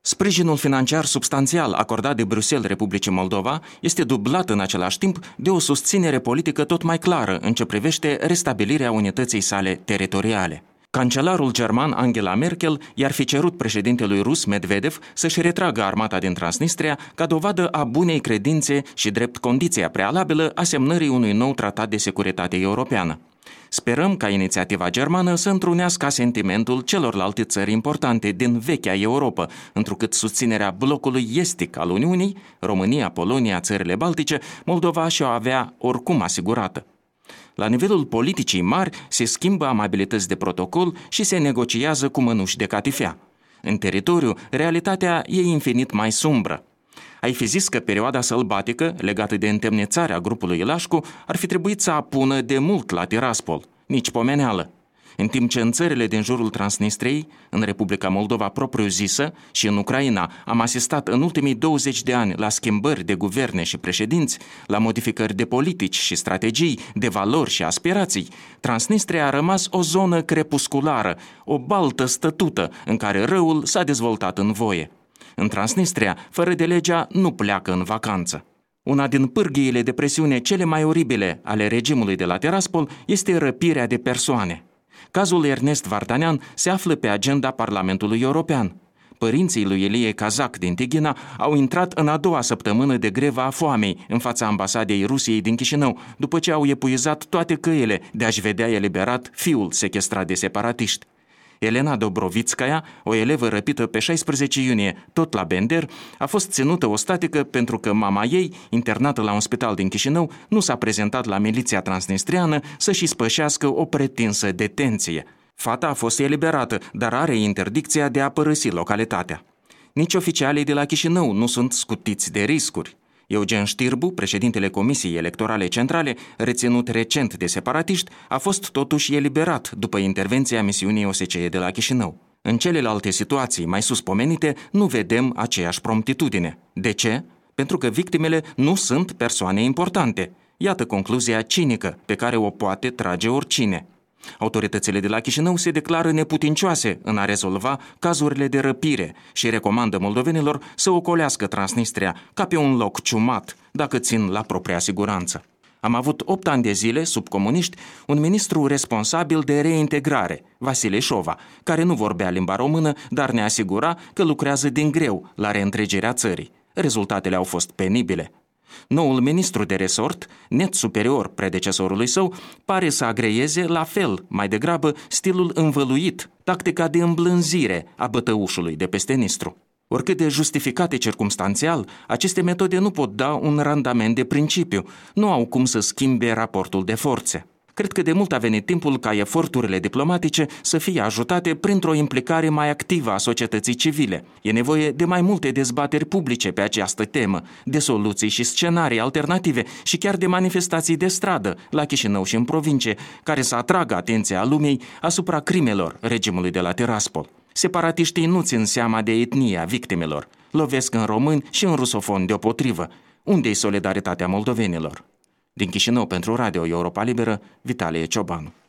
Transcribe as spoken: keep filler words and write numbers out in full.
Sprijinul financiar substanțial acordat de Bruxelles Republicii Moldova este dublat în același timp de o susținere politică tot mai clară în ce privește restabilirea unității sale teritoriale. Cancelarul german Angela Merkel i-ar fi cerut președintelui rus Medvedev să-și retragă armata din Transnistria ca dovadă a bunei credințe și drept condiția prealabilă a semnării unui nou tratat de securitate europeană. Sperăm ca inițiativa germană să întrunească sentimentul celorlalte țări importante din vechea Europa, întrucât susținerea blocului estic al Uniunii, România, Polonia, țările Baltice, Moldova și-o avea oricum asigurată. La nivelul politicii mari se schimbă amabilități de protocol și se negociază cu mănuși de catifea. În teritoriu, realitatea e infinit mai sumbră. Ai fi zis că perioada sălbatică, legată de întemnițarea grupului Ilașcu, ar fi trebuit să apună de mult la Tiraspol, nici pomeneală. În timp ce în țările din jurul Transnistriei, în Republica Moldova propriu-zisă și în Ucraina am asistat în ultimii douăzeci de ani la schimbări de guverne și președinți, la modificări de politici și strategii, de valori și aspirații, Transnistria a rămas o zonă crepusculară, o baltă stătută în care răul s-a dezvoltat în voie. În Transnistria, fără de legea, nu pleacă în vacanță. Una din pârghiile de presiune cele mai oribile ale regimului de la Tiraspol este răpirea de persoane. Cazul Ernest Vardanyan se află pe agenda Parlamentului European. Părinții lui Ilie Kazak din Tighina au intrat în a doua săptămână de greva a foamei în fața ambasadei Rusiei din Chișinău, după ce au epuizat toate căile de a-și vedea eliberat fiul sequestrat de separatiști. Elena Dobrovitskaya, o elevă răpită pe șaisprezece iunie, tot la Bender, a fost ținută ostatică pentru că mama ei, internată la un spital din Chișinău, nu s-a prezentat la miliția transnistriană să-și spășească o pretinsă detenție. Fata a fost eliberată, dar are interdicția de a părăsi localitatea. Nici oficialii de la Chișinău nu sunt scutiți de riscuri. Eugen Știrbu, președintele Comisiei Electorale Centrale, reținut recent de separatiști, a fost totuși eliberat după intervenția misiunii O S C E de la Chișinău. În celelalte situații mai sus pomenite, nu vedem aceeași promptitudine. De ce? Pentru că victimele nu sunt persoane importante. Iată concluzia cinică pe care o poate trage oricine. Autoritățile de la Chișinău se declară neputincioase în a rezolva cazurile de răpire și recomandă moldovenilor să ocolească Transnistria ca pe un loc ciumat, dacă țin la propria siguranță. Am avut opt ani de zile, sub comuniști, un ministru responsabil de reintegrare, Vasile Șova, care nu vorbea limba română, dar ne asigura că lucrează din greu la reîntregirea țării. Rezultatele au fost penibile. Noul ministru de resort, net superior predecesorului său, pare să agreieze la fel, mai degrabă, stilul învăluit, tactica de îmblânzire a bătăușului de peste Nistru. Oricât de justificate circumstanțial, aceste metode nu pot da un randament de principiu, nu au cum să schimbe raportul de forțe. Cred că de mult a venit timpul ca eforturile diplomatice să fie ajutate printr-o implicare mai activă a societății civile. E nevoie de mai multe dezbateri publice pe această temă, de soluții și scenarii alternative și chiar de manifestații de stradă, la Chișinău și în provincie, care să atragă atenția lumii asupra crimelor regimului de la Tiraspol. Separatiștii nu țin seama de etnia victimelor, lovesc în români și în rusofoni deopotrivă. Unde-i solidaritatea moldovenilor? Din Chișinău pentru Radio Europa Liberă, Vitalie Ciobanu.